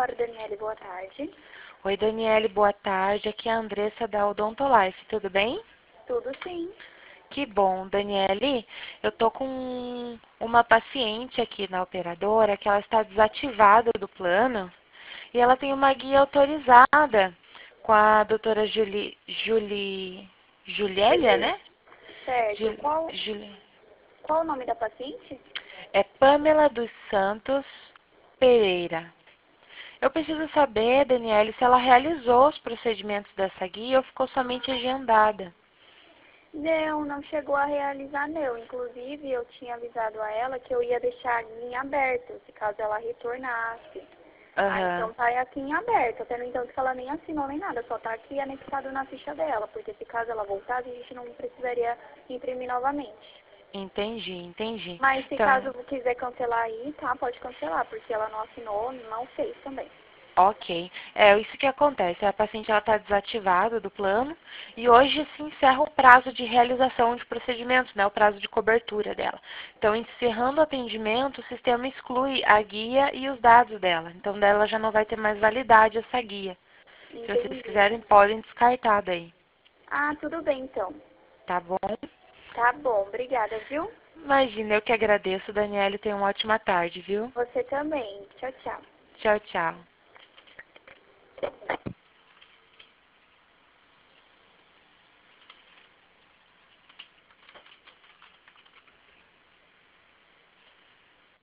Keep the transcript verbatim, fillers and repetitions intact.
senhora Daniele, boa tarde. Oi, Daniele, boa tarde. Aqui é a Andressa da Odontolife, tudo bem? Tudo sim. Que bom, Daniele. Eu tô com uma paciente aqui na operadora que ela está desativada do plano e ela tem uma guia autorizada com a doutora Julie, Julie, Juliélia, né? Certo. Jul, Qual, Julie, qual o nome da paciente? é Pamela dos Santos Pereira. Eu preciso saber, Daniele, se ela realizou os procedimentos dessa guia ou ficou somente agendada. Não, não chegou a realizar não. Inclusive, eu tinha avisado a ela que eu ia deixar a guia em aberto, se caso ela retornasse. Ah, Aham, então tá aqui em aberto, até no entanto que ela nem assinou nem nada, só tá aqui anexado na ficha dela, porque se caso ela voltasse, a gente não precisaria imprimir novamente. entendi, entendi. Mas se Então, caso quiser cancelar aí, tá, pode cancelar, porque ela não assinou, não fez também. ok. É isso que acontece. A paciente está desativada do plano e hoje se encerra o prazo de realização de procedimentos, né? O prazo de cobertura dela. Então, encerrando o atendimento, o sistema exclui a guia e os dados dela. Então, dela já não vai ter mais validade essa guia. Se vocês Entendi. quiserem, podem descartar daí. Ah, tudo bem então. Tá bom? Tá bom, obrigada, viu? Imagina, eu que agradeço, Daniele. Tenha uma ótima tarde, viu? Você também. Tchau, tchau. Tchau, tchau.